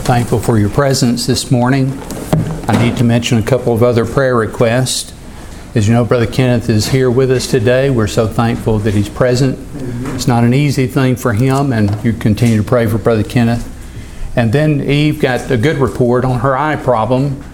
thankful for your presence this morning. I need to mention a couple of other prayer requests. As you know, Brother Kenneth is here with us today. We're so thankful that he's present. It's not an easy thing for him, and you continue to pray for Brother Kenneth. And then Eve got a good report on her eye problem,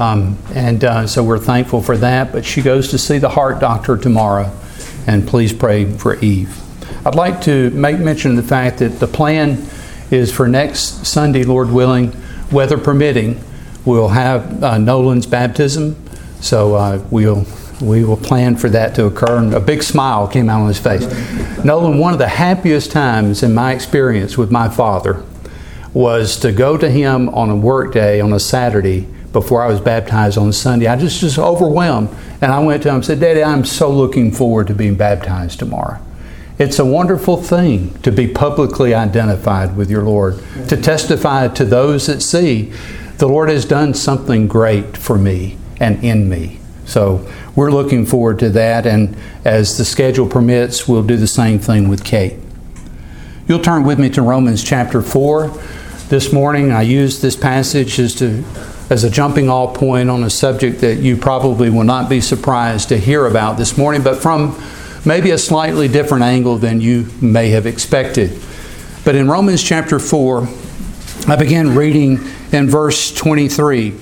so we're thankful for that. But she goes to see the heart doctor tomorrow, and please pray for Eve. I'd like to make mention of the fact that the plan is for next Sunday, Lord willing, weather permitting, we'll have Nolan's baptism. So we will plan for that to occur. And a big smile came out on his face. Nolan, one of the happiest times in my experience with my father was to go to him on a work day on a Saturday before I was baptized on Sunday. I just overwhelmed. And I went to him and said, Daddy, I'm so looking forward to being baptized tomorrow. It's a wonderful thing to be publicly identified with your Lord, to testify to those that see the Lord has done something great for me and in me. So we're looking forward to that, and as the schedule permits, we'll do the same thing with Kate. You'll turn with me to Romans chapter 4. This morning I used this passage as a jumping off point on a subject that you probably will not be surprised to hear about this morning, but from maybe a slightly different angle than you may have expected. But in Romans chapter 4, I began reading in verse 23.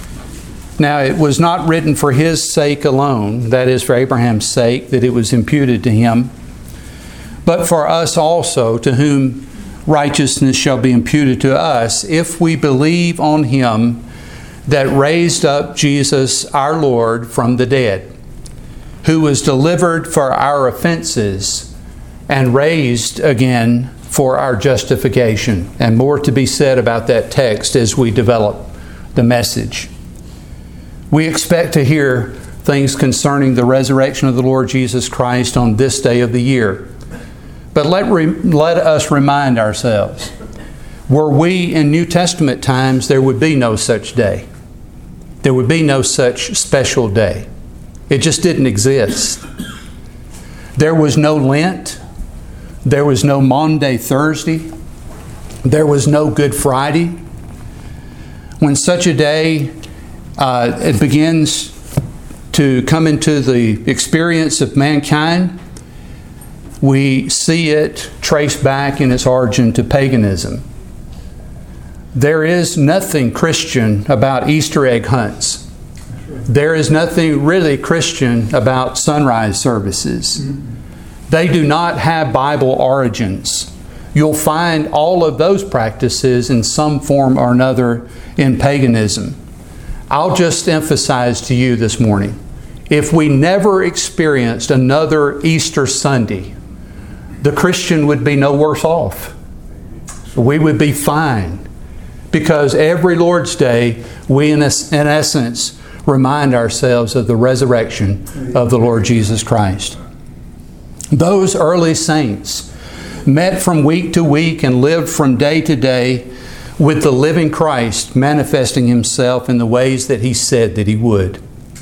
Now it was not written for his sake alone, that is for Abraham's sake, that it was imputed to him, but for us also, to whom righteousness shall be imputed to us, if we believe on him that raised up Jesus our Lord from the dead, who was delivered for our offenses and raised again for our justification. And more to be said about that text as we develop the message. We expect to hear things concerning the resurrection of the Lord Jesus Christ on this day of the year. But let us remind ourselves, were we in New Testament times, there would be no such day. There would be no such special day. It just didn't exist. There was no Lent. There was no Maundy Thursday. There was no Good Friday. When such a day it begins to come into the experience of mankind, we see it traced back in its origin to paganism. There is nothing Christian about Easter egg hunts. There is nothing really Christian about sunrise services. They do not have Bible origins. You'll find all of those practices in some form or another in paganism. I'll just emphasize to you this morning, if we never experienced another Easter Sunday, the Christian would be no worse off. We would be fine. Because every Lord's Day, we in essence remind ourselves of the resurrection of the Lord Jesus Christ. Those early saints met from week to week and lived from day to day with the living Christ manifesting Himself in the ways that He said that He would.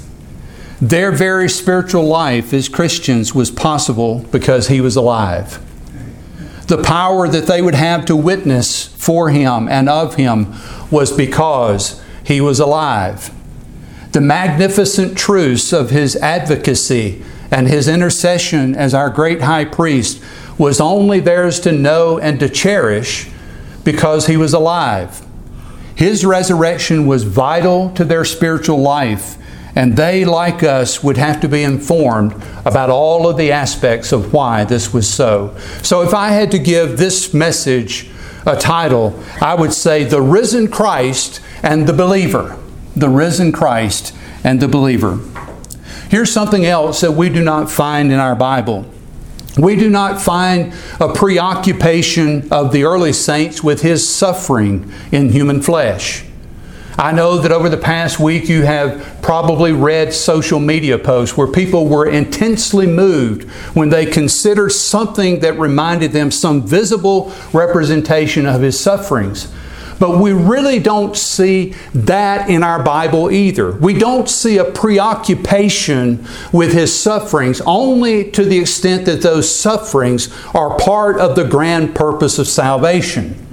Their very spiritual life as Christians was possible because He was alive. The power that they would have to witness for Him and of Him was because He was alive. The magnificent truths of His advocacy and His intercession as our great high priest was only theirs to know and to cherish because He was alive. His resurrection was vital to their spiritual life, and they, like us, would have to be informed about all of the aspects of why this was so. So if I had to give this message a title, I would say The Risen Christ and the Believer. The Risen Christ and the Believer. Here's something else that we do not find in our Bible. We do not find a preoccupation of the early saints with His suffering in human flesh. I know that over the past week you have probably read social media posts where people were intensely moved when they considered something that reminded them some visible representation of His sufferings. But we really don't see that in our Bible either. We don't see a preoccupation with His sufferings, only to the extent that those sufferings are part of the grand purpose of salvation.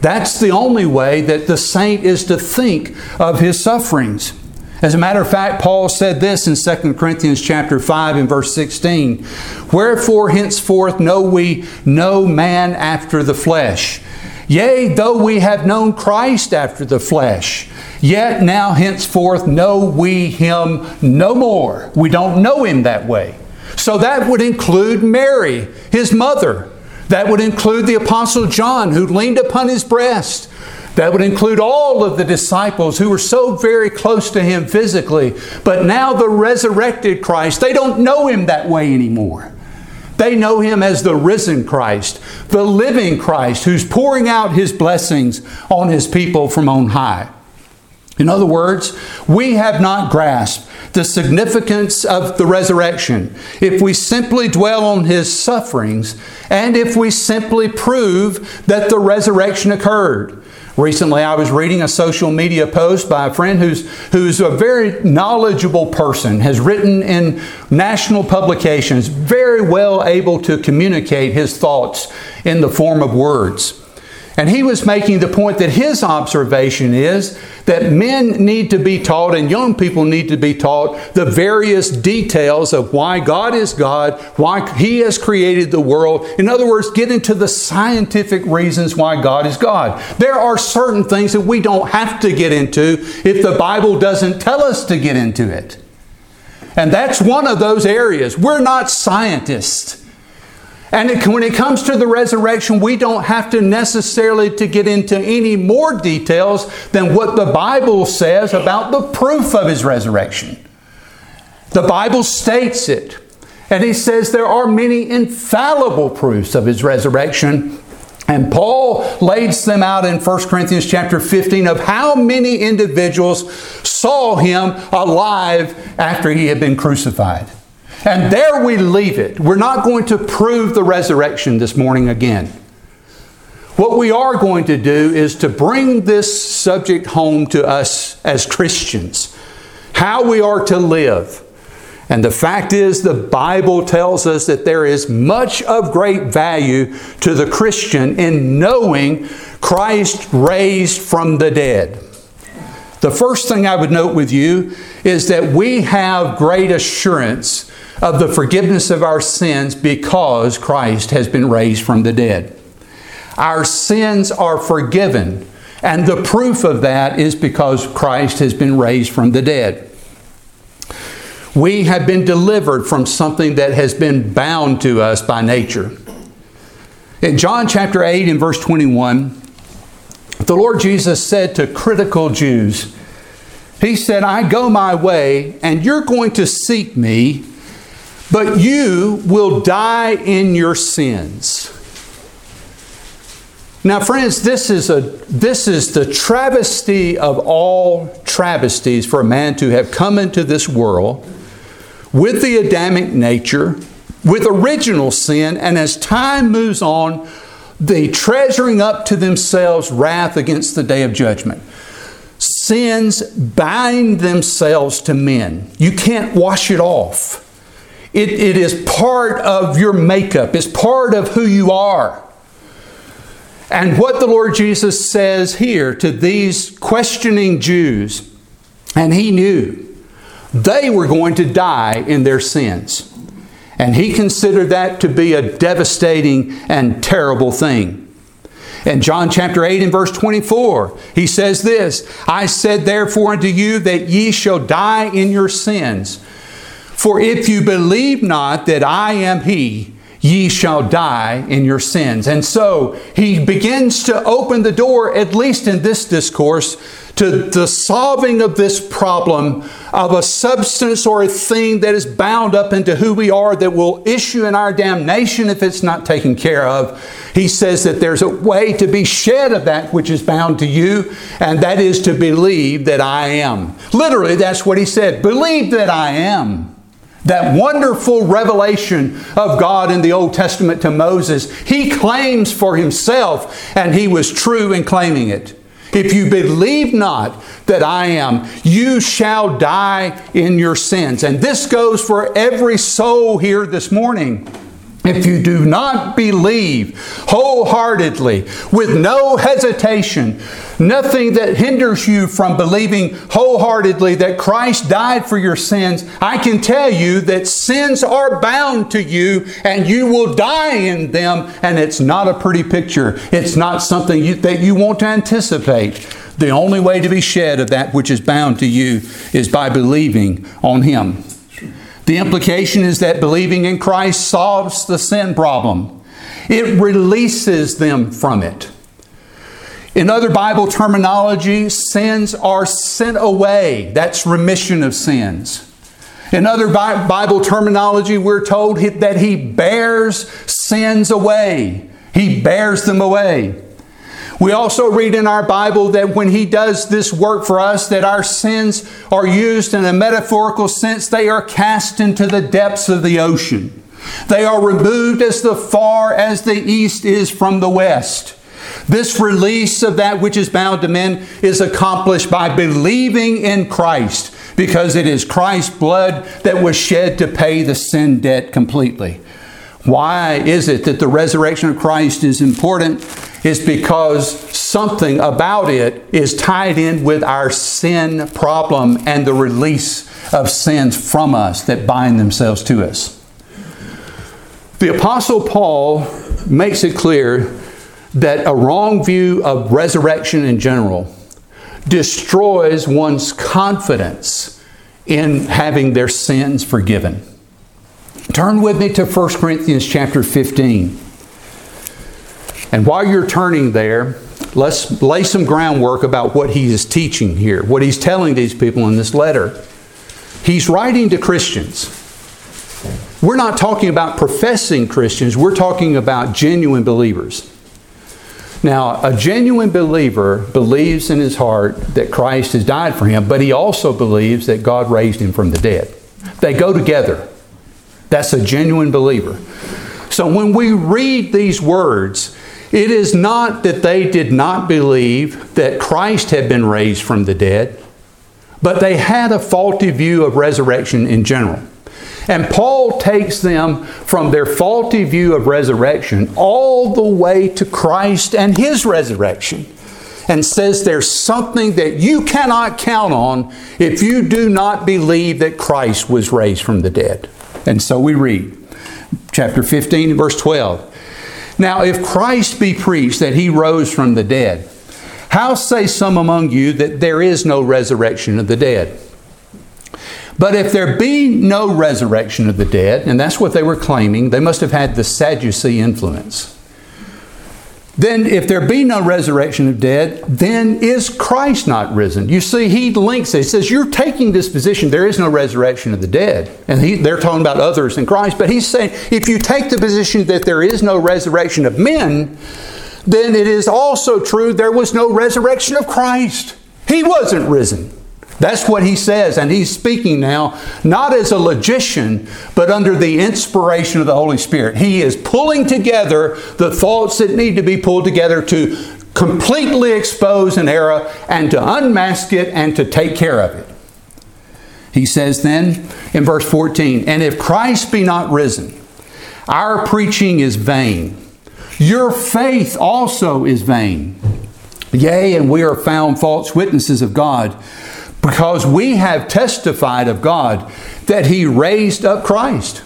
That's the only way that the saint is to think of his sufferings. As a matter of fact, Paul said this in 2 Corinthians chapter 5 and verse 16. Wherefore henceforth know we no man after the flesh. Yea, though we have known Christ after the flesh, yet now henceforth know we Him no more. We don't know Him that way. So that would include Mary, His mother. That would include the Apostle John, who leaned upon His breast. That would include all of the disciples who were so very close to Him physically. But now the resurrected Christ, they don't know Him that way anymore. They know Him as the risen Christ, the living Christ, who's pouring out His blessings on His people from on high. In other words, we have not grasped the significance of the resurrection if we simply dwell on His sufferings and if we simply prove that the resurrection occurred. Recently, I was reading a social media post by a friend who's a very knowledgeable person, has written in national publications, very well able to communicate his thoughts in the form of words. And he was making the point that his observation is that men need to be taught and young people need to be taught the various details of why God is God, why He has created the world. In other words, get into the scientific reasons why God is God. There are certain things that we don't have to get into if the Bible doesn't tell us to get into it. And that's one of those areas. We're not scientists. And when it comes to the resurrection, we don't have to necessarily to get into any more details than what the Bible says about the proof of His resurrection. The Bible states it. And He says there are many infallible proofs of His resurrection. And Paul lays them out in 1 Corinthians chapter 15 of how many individuals saw Him alive after He had been crucified. And there we leave it. We're not going to prove the resurrection this morning again. What we are going to do is to bring this subject home to us as Christians. How we are to live. And the fact is, the Bible tells us that there is much of great value to the Christian in knowing Christ raised from the dead. The first thing I would note with you is that we have great assurance of the forgiveness of our sins because Christ has been raised from the dead. Our sins are forgiven, and the proof of that is because Christ has been raised from the dead. We have been delivered from something that has been bound to us by nature. In John chapter 8 and verse 21, the Lord Jesus said to critical Jews, He said, I go my way, and you're going to seek me, but you will die in your sins. Now, friends, this is the travesty of all travesties for a man to have come into this world with the Adamic nature, with original sin, and as time moves on, the treasuring up to themselves wrath against the day of judgment. Sins bind themselves to men. You can't wash it off. It is part of your makeup. It's part of who you are. And what the Lord Jesus says here to these questioning Jews, and He knew they were going to die in their sins. And He considered that to be a devastating and terrible thing. In John chapter 8 and verse 24, He says this, I said therefore unto you that ye shall die in your sins. For if you believe not that I am He, ye shall die in your sins. And so He begins to open the door, at least in this discourse, to the solving of this problem of a substance or a thing that is bound up into who we are that will issue in our damnation if it's not taken care of. He says that there's a way to be shed of that which is bound to you, and that is to believe that I am. Literally, that's what He said. Believe that I am. That wonderful revelation of God in the Old Testament to Moses, He claims for Himself, and He was true in claiming it. If you believe not that I am, you shall die in your sins. And this goes for every soul here this morning. If you do not believe wholeheartedly, with no hesitation, nothing that hinders you from believing wholeheartedly that Christ died for your sins, I can tell you that sins are bound to you and you will die in them, and it's not a pretty picture. It's not something that you want to anticipate. The only way to be shed of that which is bound to you is by believing on Him. The implication is that believing in Christ solves the sin problem. It releases them from it. In other Bible terminology, sins are sent away. That's remission of sins. In other Bible terminology, we're told that He bears sins away. He bears them away. We also read in our Bible that when He does this work for us, that our sins are used in a metaphorical sense. They are cast into the depths of the ocean. They are removed as far as the east is from the west. This release of that which is bound to men is accomplished by believing in Christ, because it is Christ's blood that was shed to pay the sin debt completely. Why is it that the resurrection of Christ is important? It's because something about it is tied in with our sin problem and the release of sins from us that bind themselves to us. The Apostle Paul makes it clear that a wrong view of resurrection in general destroys one's confidence in having their sins forgiven. Turn with me to 1 Corinthians chapter 15. And while you're turning there, let's lay some groundwork about what he is teaching here, what he's telling these people in this letter. He's writing to Christians. We're not talking about professing Christians. We're talking about genuine believers. Now, a genuine believer believes in his heart that Christ has died for him, but he also believes that God raised him from the dead. They go together. That's a genuine believer. So when we read these words, it is not that they did not believe that Christ had been raised from the dead, but they had a faulty view of resurrection in general. And Paul takes them from their faulty view of resurrection all the way to Christ and His resurrection, and says there's something that you cannot count on if you do not believe that Christ was raised from the dead. And so we read, chapter 15, verse 12. Now, if Christ be preached that He rose from the dead, how say some among you that there is no resurrection of the dead? But if there be no resurrection of the dead, and that's what they were claiming, they must have had the Sadducee influence. Then if there be no resurrection of dead, then is Christ not risen? You see, he links it. He says, you're taking this position, there is no resurrection of the dead. And they're talking about others in Christ. But he's saying, if you take the position that there is no resurrection of men, then it is also true there was no resurrection of Christ. He wasn't risen. That's what he says, and he's speaking now, not as a logician, but under the inspiration of the Holy Spirit. He is pulling together the thoughts that need to be pulled together to completely expose an error and to unmask it and to take care of it. He says then in verse 14, and if Christ be not risen, our preaching is vain. Your faith also is vain. Yea, and we are found false witnesses of God, because we have testified of God that He raised up Christ,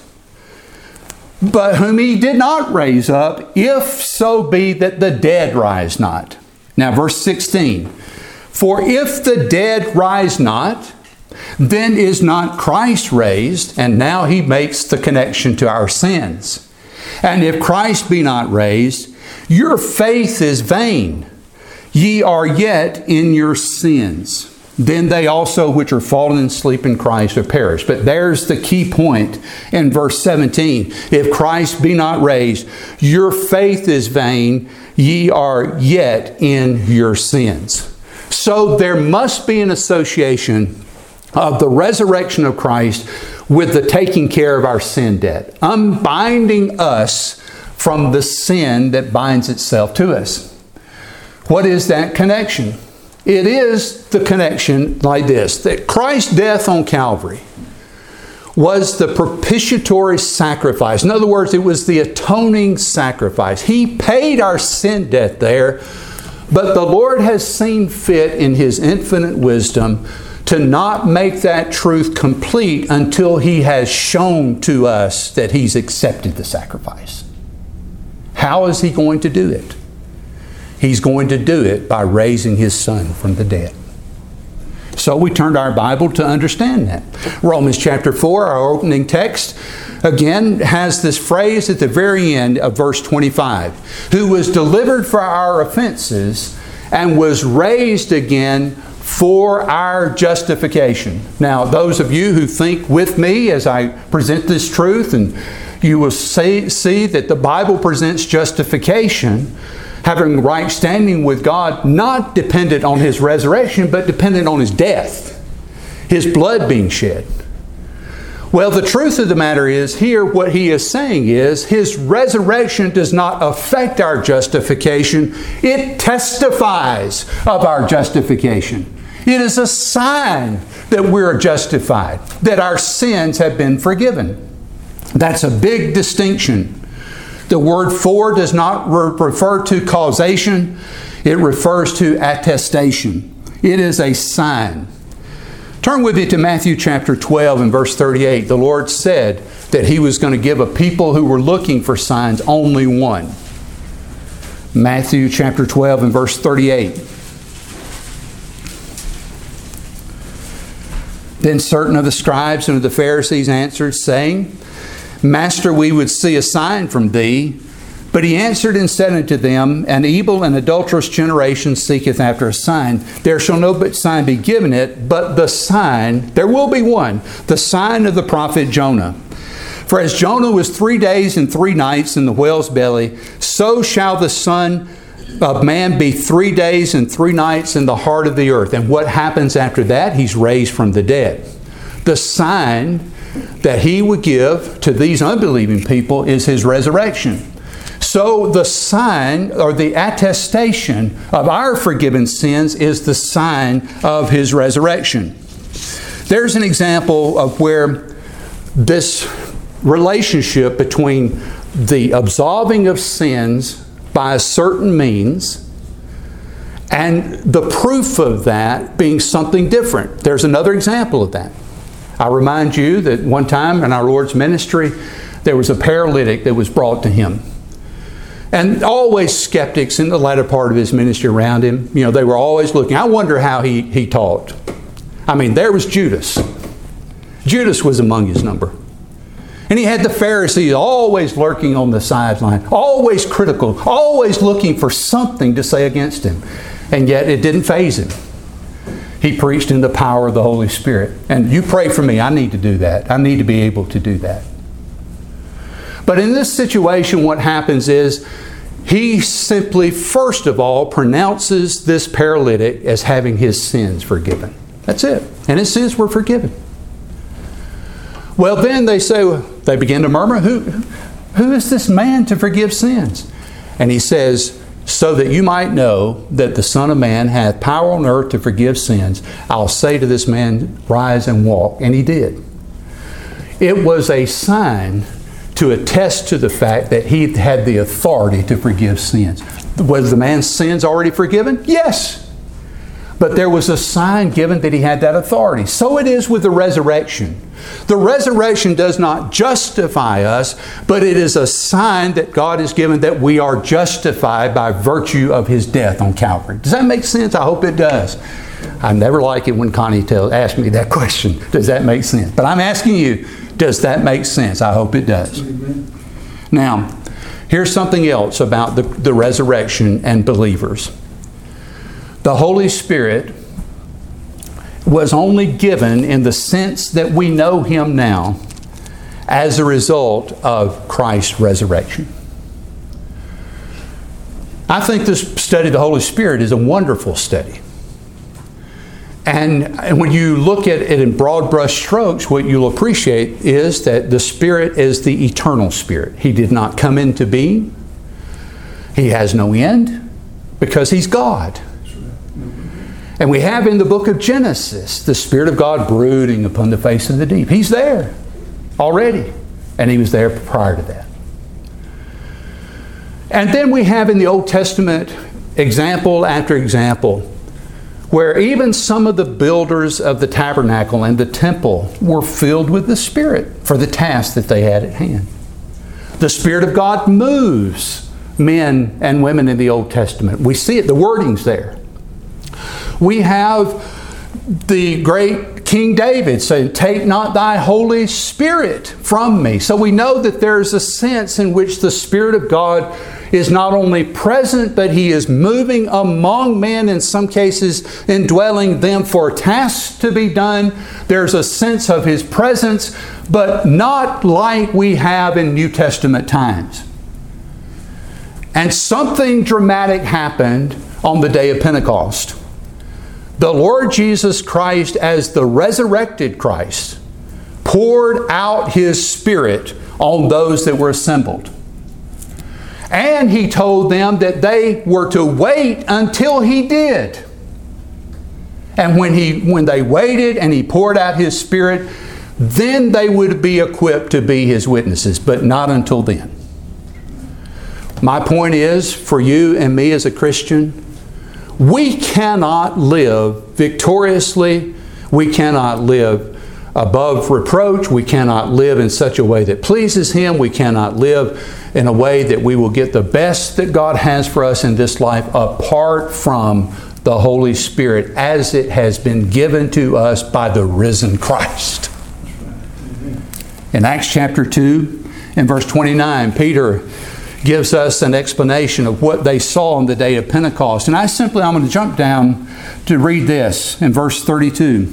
but whom He did not raise up, if so be that the dead rise not. Now verse 16, for if the dead rise not, then is not Christ raised, and now he makes the connection to our sins. And if Christ be not raised, your faith is vain. Ye are yet in your sins. Then they also which are fallen asleep in Christ are perished. But there's the key point in verse 17. If Christ be not raised, your faith is vain. Ye are yet in your sins. So there must be an association of the resurrection of Christ with the taking care of our sin debt, unbinding us from the sin that binds itself to us. What is that connection? It is the connection like this, that Christ's death on Calvary was the propitiatory sacrifice. In other words, it was the atoning sacrifice. He paid our sin debt there, but the Lord has seen fit in His infinite wisdom to not make that truth complete until He has shown to us that He's accepted the sacrifice. How is He going to do it? He's going to do it by raising His Son from the dead. So we turned our Bible to understand that. Romans chapter 4, our opening text, again has this phrase at the very end of verse 25. Who was delivered for our offenses and was raised again for our justification. Now, those of you who think with me as I present this truth, and you will see that the Bible presents justification, having right standing with God, not dependent on His resurrection, but dependent on His death, His blood being shed. Well, the truth of the matter is, here what he is saying is, His resurrection does not affect our justification. It testifies of our justification. It is a sign that we're justified, that our sins have been forgiven. That's a big distinction. The word "for" does not refer to causation. It refers to attestation. It is a sign. Turn with me to Matthew chapter 12 and verse 38. The Lord said that He was going to give a people who were looking for signs only one. Matthew chapter 12 and verse 38. Then certain of the scribes and of the Pharisees answered, saying, Master, we would see a sign from Thee. But He answered and said unto them, An evil and adulterous generation seeketh after a sign. There shall no sign be given it, but the sign, there will be one, the sign of the prophet Jonah. For as Jonah was 3 days and 3 nights in the whale's belly, so shall the Son of Man be 3 days and 3 nights in the heart of the earth. And what happens after that? He's raised from the dead. The sign that He would give to these unbelieving people is His resurrection. So the sign or the attestation of our forgiven sins is the sign of His resurrection. There's an example of where this relationship between the absolving of sins by a certain means and the proof of that being something different. There's another example of that. I remind you that one time in our Lord's ministry, there was a paralytic that was brought to Him. And always skeptics in the latter part of His ministry around Him, they were always looking. I wonder how he taught. I mean, there was Judas. Judas was among his number. And he had the Pharisees always lurking on the sideline, always critical, always looking for something to say against Him. And yet it didn't faze Him. He preached in the power of the Holy Spirit. And you pray for me, I need to do that. I need to be able to do that. But in this situation, what happens is He simply, first of all, pronounces this paralytic as having his sins forgiven. That's it. And his sins were forgiven. Well, then they begin to murmur, who is this man to forgive sins? And He says, so that you might know that the Son of Man hath power on earth to forgive sins, I'll say to this man, rise and walk. And he did. It was a sign to attest to the fact that he had the authority to forgive sins. Was the man's sins already forgiven? Yes. But there was a sign given that he had that authority. So it is with the resurrection. The resurrection does not justify us, but it is a sign that God has given that we are justified by virtue of His death on Calvary. Does that make sense? I hope it does. I never like it when Connie asks me that question. Does that make sense? But I'm asking you, does that make sense? I hope it does. Amen. Now, here's something else about the resurrection and believers. The Holy Spirit was only given in the sense that we know Him now as a result of Christ's resurrection. I think this study of the Holy Spirit is a wonderful study. And when you look at it in broad brush strokes, what you'll appreciate is that the Spirit is the eternal Spirit. He did not come into being. He has no end because He's God. And we have in the book of Genesis the Spirit of God brooding upon the face of the deep. He's there. already. And he was there prior to that. And then we have in the Old Testament example after example where even some of the builders of the tabernacle and the temple were filled with the Spirit for the task that they had at hand. The Spirit of God moves men and women in the Old Testament. We see it, the wording's there. We have the great King David saying, "Take not thy Holy Spirit from me." So we know that there's a sense in which the Spirit of God is not only present, but He is moving among men, in some cases indwelling them for tasks to be done. There's a sense of His presence, but not like we have in New Testament times. And something dramatic happened on the day of Pentecost. The Lord Jesus Christ, as the resurrected Christ, poured out His Spirit on those that were assembled. And He told them that they were to wait until He did. And when they waited and He poured out His Spirit, then they would be equipped to be His witnesses, but not until then. My point is, for you and me as a Christian, we cannot live victoriously. We cannot live above reproach. We cannot live in such a way that pleases Him. We cannot live in a way that we will get the best that God has for us in this life apart from the Holy Spirit as it has been given to us by the risen Christ. In Acts chapter 2, in verse 29, Peter gives us an explanation of what they saw on the day of Pentecost. And I'm going to jump down to read this in verse 32.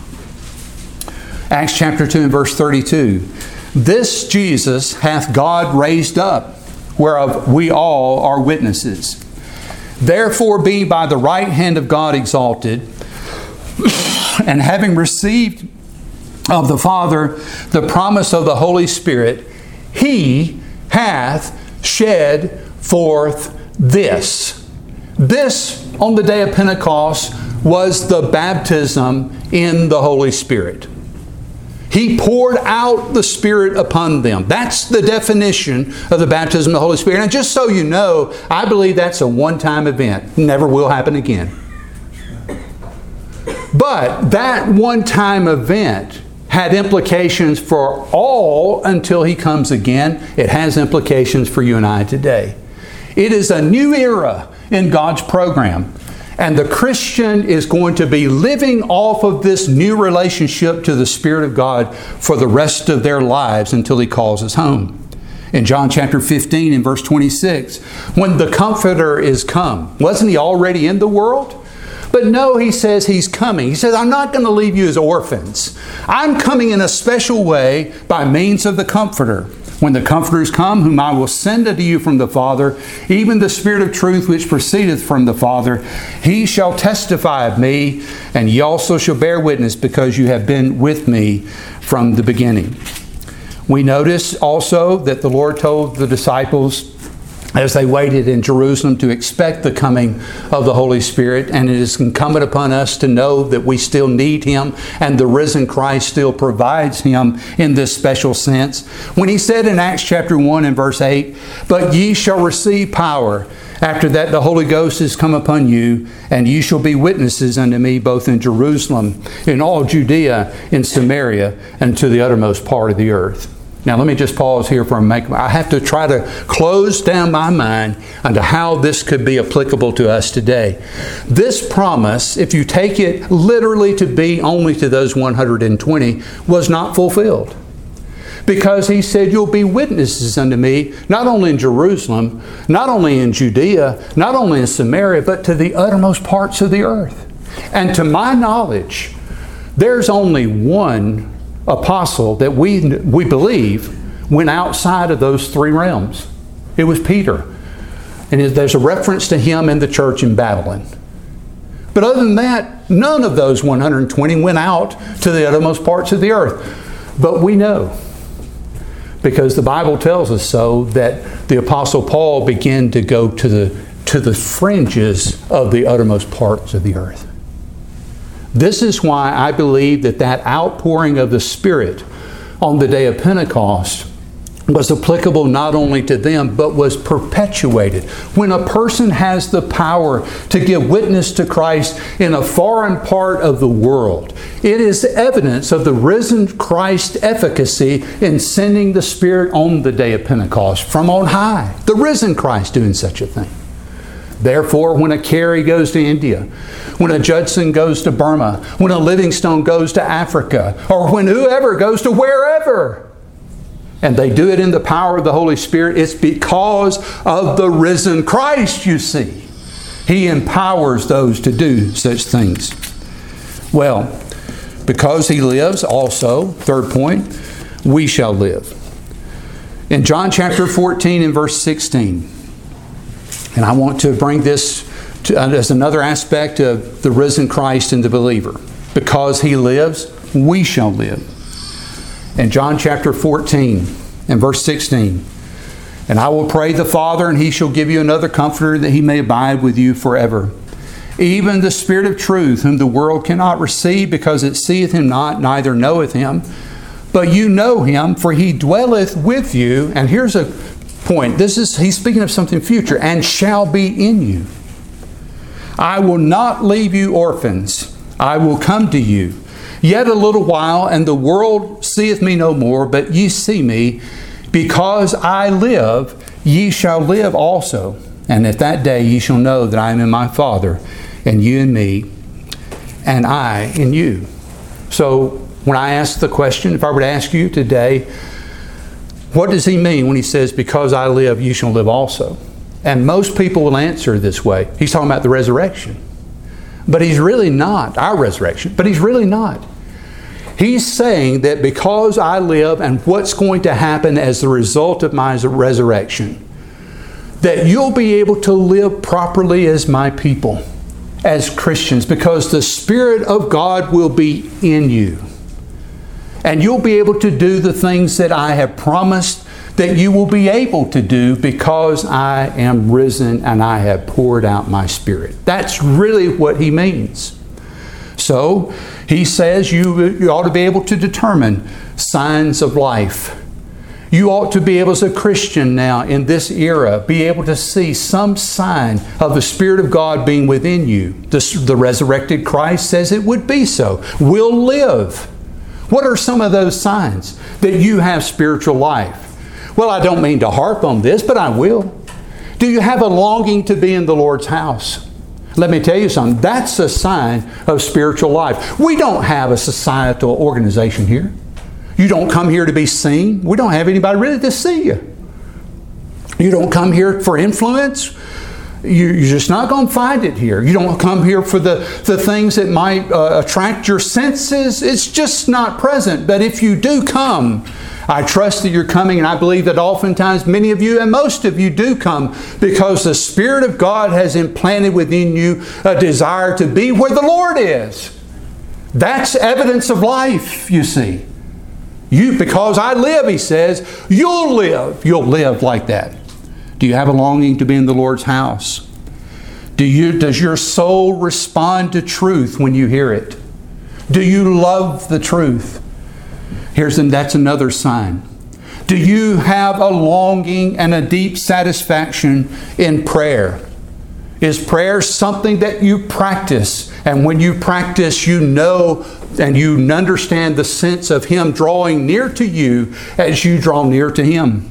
Acts chapter 2 and verse 32. "This Jesus hath God raised up, whereof we all are witnesses. Therefore being by the right hand of God exalted, and having received of the Father the promise of the Holy Spirit, He hath shed forth this." This, on the day of Pentecost, was the baptism in the Holy Spirit. He poured out the Spirit upon them. That's the definition of the baptism of the Holy Spirit. And just so you know, I believe that's a one-time event. Never will happen again. But that one-time event had implications for all until He comes again. It has implications for you and I today. It is a new era in God's program. And the Christian is going to be living off of this new relationship to the Spirit of God for the rest of their lives until He calls us home. In John chapter 15 and verse 26, when the Comforter is come, wasn't He already in the world? But no, He says He's coming. He says, "I'm not going to leave you as orphans. I'm coming in a special way by means of the Comforter. When the Comforters come, whom I will send unto you from the Father, even the Spirit of truth which proceedeth from the Father, He shall testify of me, and ye also shall bear witness, because you have been with me from the beginning." We notice also that the Lord told the disciples as they waited in Jerusalem to expect the coming of the Holy Spirit, and it is incumbent upon us to know that we still need Him, and the risen Christ still provides Him in this special sense. When He said in Acts chapter 1 and verse 8, "But ye shall receive power, after that the Holy Ghost is come upon you, and ye shall be witnesses unto me both in Jerusalem, in all Judea, in Samaria, and to the uttermost part of the earth." Now let me just pause here for a moment. I have to try to close down my mind onto how this could be applicable to us today. This promise, if you take it literally to be only to those 120, was not fulfilled. Because He said, "You'll be witnesses unto me, not only in Jerusalem, not only in Judea, not only in Samaria, but to the uttermost parts of the earth." And to my knowledge, there's only one apostle that we believe went outside of those three realms. It was Peter. And there's a reference to him in the church in Babylon. But other than that, none of those 120 went out to the uttermost parts of the earth. But we know, because the Bible tells us so, that the Apostle Paul began to go to the fringes of the uttermost parts of the earth. This is why I believe that outpouring of the Spirit on the day of Pentecost was applicable not only to them, but was perpetuated. When a person has the power to give witness to Christ in a foreign part of the world, it is evidence of the risen Christ's efficacy in sending the Spirit on the day of Pentecost from on high. The risen Christ doing such a thing. Therefore, when a Carey goes to India, when a Judson goes to Burma, when a Livingstone goes to Africa, or when whoever goes to wherever, and they do it in the power of the Holy Spirit, it's because of the risen Christ, you see. He empowers those to do such things. Well, because He lives also, third point, we shall live. In John chapter 14 and verse 16, and I want to bring this as another aspect of the risen Christ and the believer. Because He lives, we shall live. In John chapter 14 and verse 16, and I will pray the Father, and He shall give you another Comforter, that He may abide with you forever. Even the Spirit of truth, whom the world cannot receive, because it seeth Him not, neither knoweth Him. But you know Him, for He dwelleth with you. And here's a point. He's speaking of something future, and shall be in you. I will not leave you orphans. I will come to you. Yet a little while, and the world seeth me no more, but ye see me. Because I live, ye shall live also. And at that day ye shall know that I am in my Father, and you in me, and I in you. So when I ask the question, if I were to ask you today, what does He mean when He says, because I live, you shall live also? And most people will answer this way. He's talking about the resurrection. But He's really not, our resurrection, but He's really not. He's saying that because I live and what's going to happen as the result of my resurrection, that you'll be able to live properly as my people, as Christians, because the Spirit of God will be in you. And you'll be able to do the things that I have promised that you will be able to do, because I am risen and I have poured out my Spirit. That's really what He means. So He says you ought to be able to determine signs of life. You ought to be able, as a Christian now in this era, be able to see some sign of the Spirit of God being within you. The resurrected Christ says it would be so. We'll live. What are some of those signs that you have spiritual life? Well, I don't mean to harp on this, but I will. Do you have a longing to be in the Lord's house? Let me tell you something. That's a sign of spiritual life. We don't have a societal organization here. You don't come here to be seen. We don't have anybody really to see you. You don't come here for influence. You're just not going to find it here. You don't come here for the things that might attract your senses. It's just not present. But if you do come, I trust that you're coming, and I believe that oftentimes many of you and most of you do come because the Spirit of God has implanted within you a desire to be where the Lord is. That's evidence of life, you see. Because I live, He says, you'll live. You'll live like that. Do you have a longing to be in the Lord's house? Does your soul respond to truth when you hear it? Do you love the truth? That's another sign. Do you have a longing and a deep satisfaction in prayer? Is prayer something that you practice? And when you practice, you know and you understand the sense of Him drawing near to you as you draw near to Him.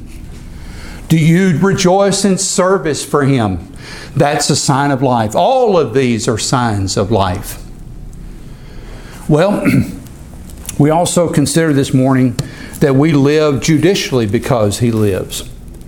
Do you rejoice in service for Him? That's a sign of life. All of these are signs of life. Well, we also consider this morning that we live judicially because He lives.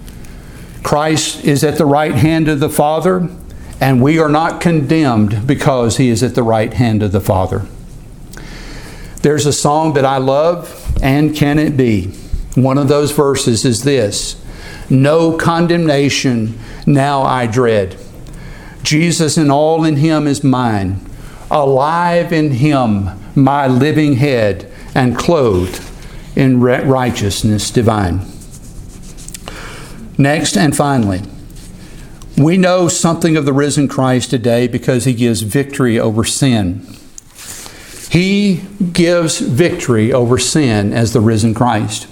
Christ is at the right hand of the Father, and we are not condemned because He is at the right hand of the Father. There's a song that I love, "And Can It Be?" One of those verses is this: "No condemnation now I dread. Jesus and all in Him is mine. Alive in Him, my living head, and clothed in righteousness divine." Next and finally, we know something of the risen Christ today because He gives victory over sin. He gives victory over sin as the risen Christ.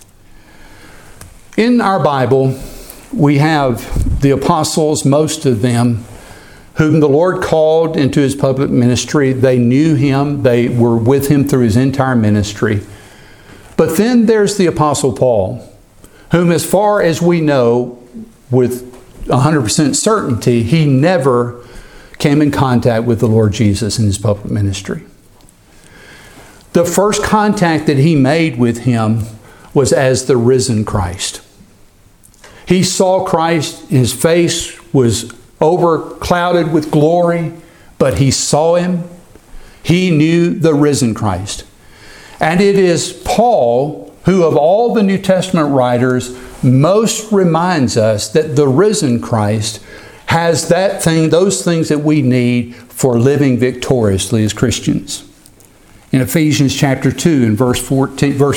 In our Bible, we have the apostles, most of them, whom the Lord called into His public ministry. They knew Him. They were with Him through His entire ministry. But then there's the Apostle Paul, whom, as far as we know with 100% certainty, he never came in contact with the Lord Jesus in His public ministry. The first contact that he made with Him was as the risen Christ. He saw Christ, His face was overclouded with glory, but he saw Him. He knew the risen Christ. And it is Paul who, of all the New Testament writers, most reminds us that the risen Christ has those things that we need for living victoriously as Christians. In Ephesians chapter 2 and verse 4,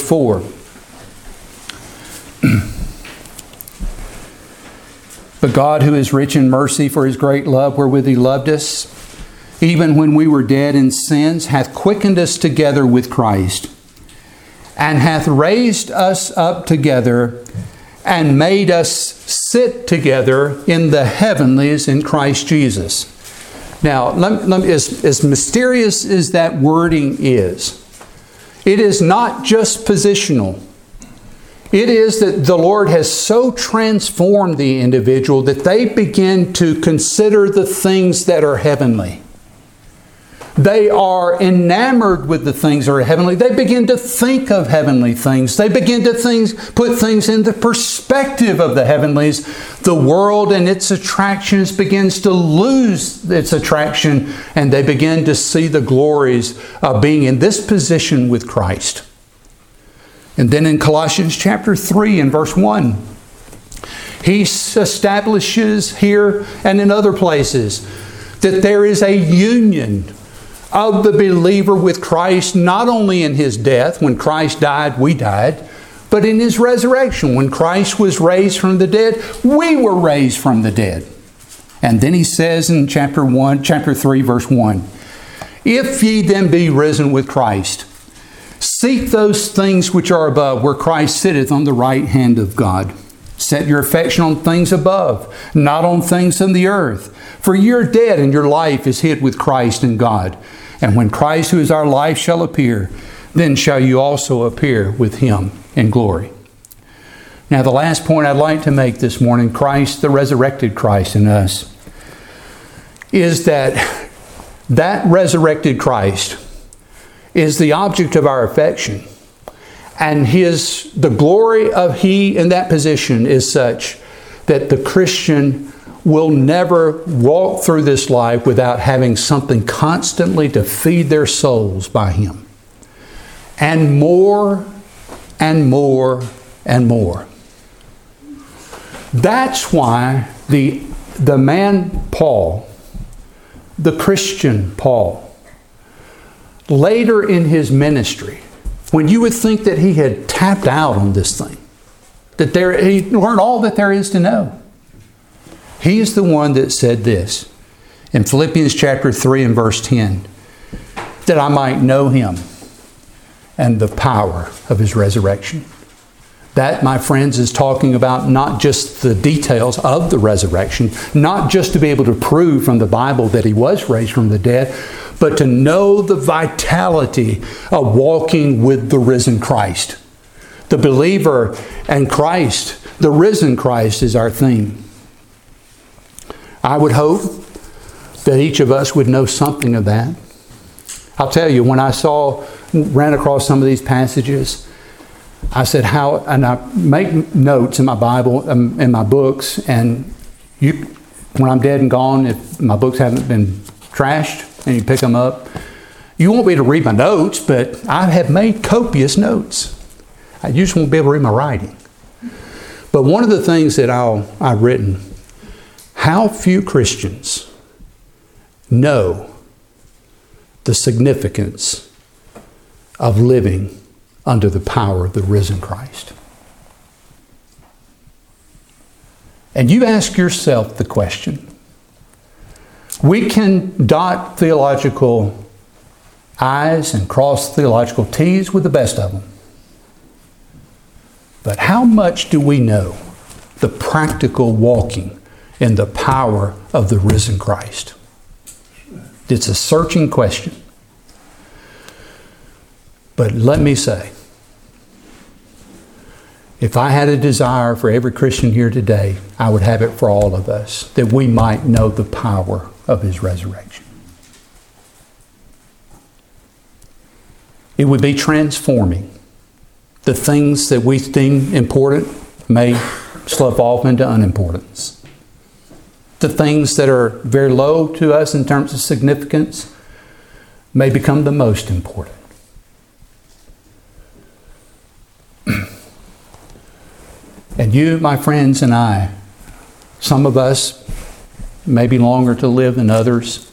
but God, who is rich in mercy for His great love wherewith He loved us, even when we were dead in sins, hath quickened us together with Christ, and hath raised us up together, and made us sit together in the heavenlies in Christ Jesus. Now, as mysterious as that wording is, it is not just positional. It is that the Lord has so transformed the individual that they begin to consider the things that are heavenly. They are enamored with the things that are heavenly. They begin to think of heavenly things. They begin to put things in the perspective of the heavenlies. The world and its attractions begins to lose its attraction, and they begin to see the glories of being in this position with Christ. And then in Colossians chapter 3 and verse 1, he establishes here and in other places that there is a union of the believer with Christ, not only in His death. When Christ died, we died, but in His resurrection. When Christ was raised from the dead, we were raised from the dead. And then he says in chapter 3, verse 1, if ye then be risen with Christ, seek those things which are above, where Christ sitteth on the right hand of God. Set your affection on things above, not on things on the earth. For you're dead, and your life is hid with Christ in God. And when Christ, who is our life, shall appear, then shall you also appear with Him in glory. Now, the last point I'd like to make this morning, Christ, the resurrected Christ in us, is that resurrected Christ is the object of our affection. And the glory of He in that position is such that the Christian will never walk through this life without having something constantly to feed their souls by Him. And more and more and more. That's why the man Paul, the Christian Paul, later in his ministry, when you would think that he had tapped out on this thing, that he learned all that there is to know, he's the one that said this in Philippians chapter 3 and verse 10, that I might know Him and the power of His resurrection. That, my friends, is talking about not just the details of the resurrection, not just to be able to prove from the Bible that He was raised from the dead, but to know the vitality of walking with the risen Christ. The believer and Christ, the risen Christ, is our theme. I would hope that each of us would know something of that. I'll tell you, when I ran across some of these passages, I said, and I make notes in my Bible, in my books, and when I'm dead and gone, if my books haven't been trashed and you pick them up, you won't be able to read my notes, but I have made copious notes. I just won't be able to read my writing. But one of the things that I've written, how few Christians know the significance of living under the power of the risen Christ. And you ask yourself the question. We can dot theological I's and cross theological T's with the best of them. But how much do we know the practical walking in the power of the risen Christ? It's a searching question. But let me say, if I had a desire for every Christian here today, I would have it for all of us, that we might know the power of His resurrection. It would be transforming. The things that we deem important may slough off into unimportance. The things that are very low to us in terms of significance may become the most important. And you, my friends, and I, some of us may be longer to live than others.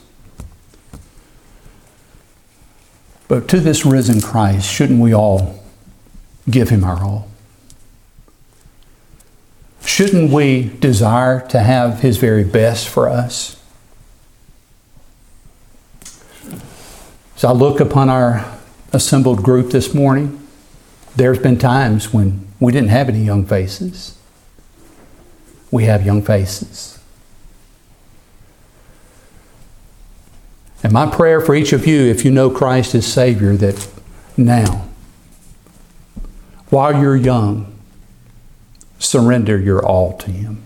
But to this risen Christ, shouldn't we all give Him our all? Shouldn't we desire to have His very best for us? As I look upon our assembled group this morning, there's been times when we didn't have any young faces. We have young faces. And my prayer for each of you, if you know Christ as Savior, that now, while you're young, surrender your all to Him.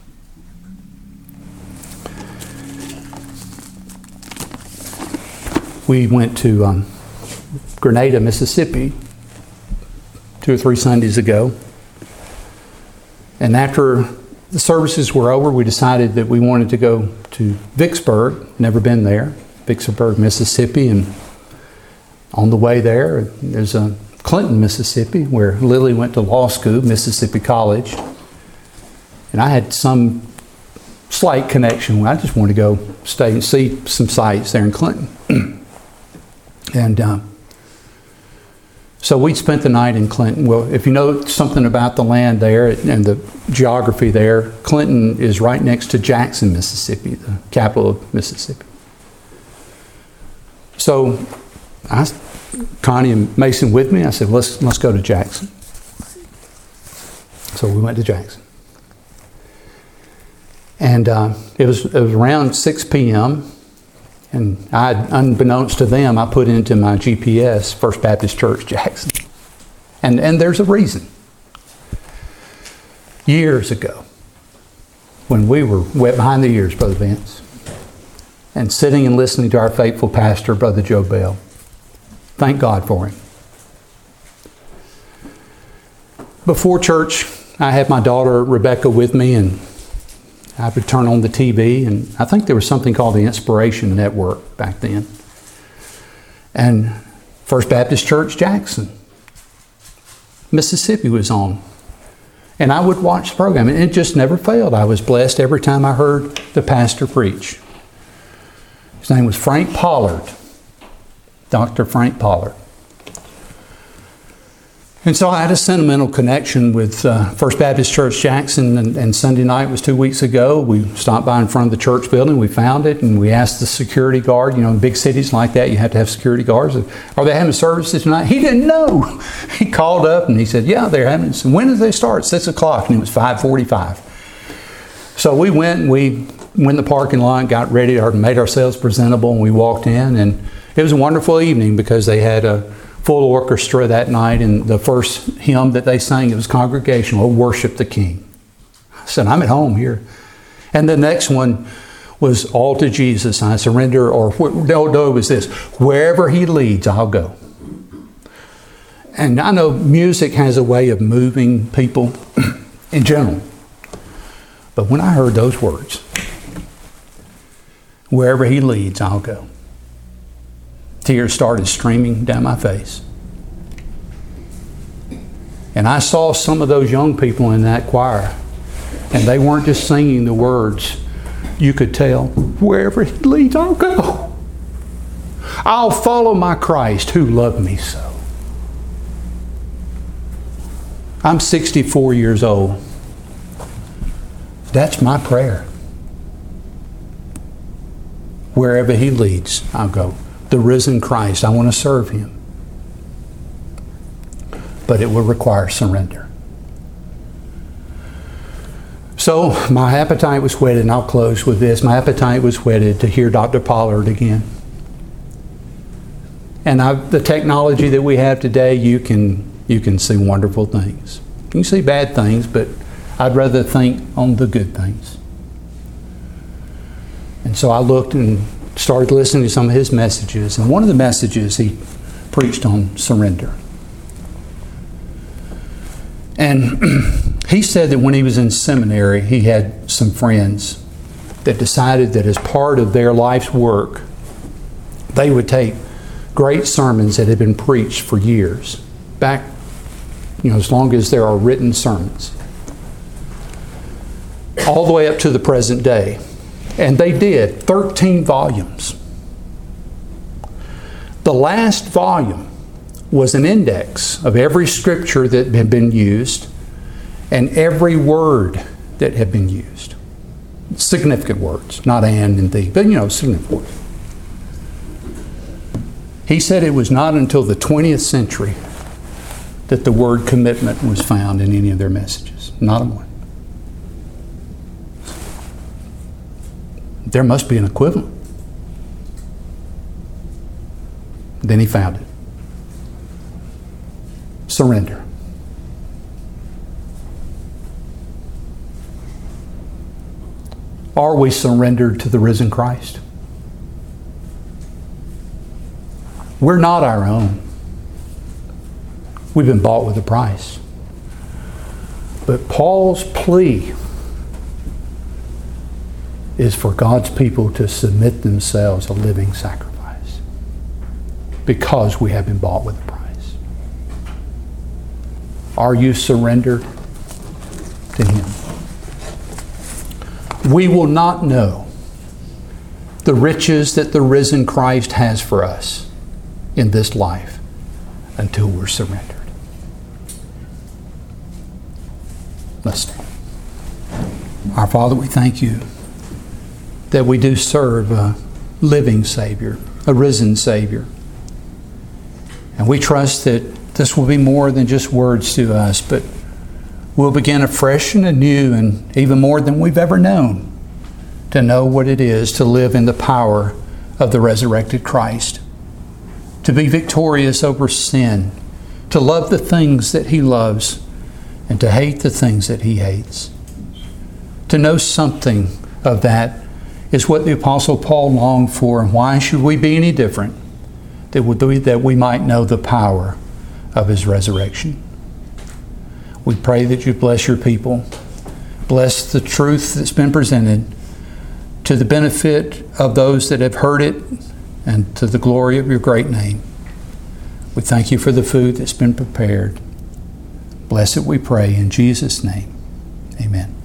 We went to Grenada, Mississippi 2 or 3 Sundays ago. And after the services were over, we decided that we wanted to go to Vicksburg. Never been there. Vicksburg, Mississippi. And on the way there, there's a Clinton, Mississippi, where Lily went to law school, Mississippi College. And I had some slight connection. I just wanted to go stay and see some sights there in Clinton. And so we spent the night in Clinton. Well, if you know something about the land there and the geography there, Clinton is right next to Jackson, Mississippi, the capital of Mississippi. So Connie and Mason with me, I said, let's go to Jackson. So we went to Jackson. And it was around 6 p.m., and unbeknownst to them, I put into my GPS First Baptist Church, Jackson. And there's a reason. Years ago, when we were wet behind the ears, Brother Vince, and sitting and listening to our faithful pastor, Brother Joe Bell, thank God for him. Before church, I had my daughter Rebecca with me, and I would turn on the TV, and I think there was something called the Inspiration Network back then. And First Baptist Church, Jackson, Mississippi was on. And I would watch the program, and it just never failed. I was blessed every time I heard the pastor preach. His name was Frank Pollard, Dr. Frank Pollard. And so I had a sentimental connection with First Baptist Church Jackson, and Sunday night was 2 weeks ago. We stopped by in front of the church building. We found it, and we asked the security guard. You know, in big cities like that, you have to have security guards. Are they having services tonight? He didn't know. He called up, and he said, yeah, they're having it. When did they start? 6 o'clock, and it was 5:45. So we went in the parking lot, got ready, made ourselves presentable, and we walked in, and it was a wonderful evening because they had a full orchestra that night, and the first hymn that they sang, it was congregational, Worship the King. I said, I'm at home here. And the next one was All to Jesus, I Surrender, or no, it was this, Wherever He leads, I'll go. And I know music has a way of moving people in general. But when I heard those words, Wherever He leads, I'll go, tears started streaming down my face. And I saw some of those young people in that choir, and they weren't just singing the words. You could tell, wherever He leads, I'll go. I'll follow my Christ who loved me so. I'm 64 years old. That's my prayer. Wherever He leads, I'll go. the risen Christ. I want to serve Him. But it will require surrender. So my appetite was whetted, and I'll close with this. My appetite was whetted to hear Dr. Pollard again. And the technology that we have today, you can see wonderful things. You can see bad things, but I'd rather think on the good things. And so I looked and started listening to some of his messages. And one of the messages, he preached on surrender. And he said that when he was in seminary, he had some friends that decided that as part of their life's work, they would take great sermons that had been preached for years, back, as long as there are written sermons, all the way up to the present day. And they did 13 volumes. The last volume was an index of every scripture that had been used and every word that had been used. Significant words, not and thee, but significant words. He said it was not until the 20th century that the word commitment was found in any of their messages. Not a one. There must be an equivalent. Then he found it. Surrender. Are we surrendered to the risen Christ? We're not our own. We've been bought with a price. But Paul's plea is for God's people to submit themselves a living sacrifice because we have been bought with a price. Are you surrendered to Him? We will not know the riches that the risen Christ has for us in this life until we're surrendered. Let's stand. Our Father, we thank You that we do serve a living Savior, a risen Savior. And we trust that this will be more than just words to us, but we'll begin afresh and anew and even more than we've ever known to know what it is to live in the power of the resurrected Christ, to be victorious over sin, to love the things that He loves and to hate the things that He hates. To know something of that is what the Apostle Paul longed for, and why should we be any different? That we might know the power of His resurrection. We pray that You bless Your people. Bless the truth that's been presented to the benefit of those that have heard it and to the glory of Your great name. We thank You for the food that's been prepared. Bless it, we pray, in Jesus' name. Amen.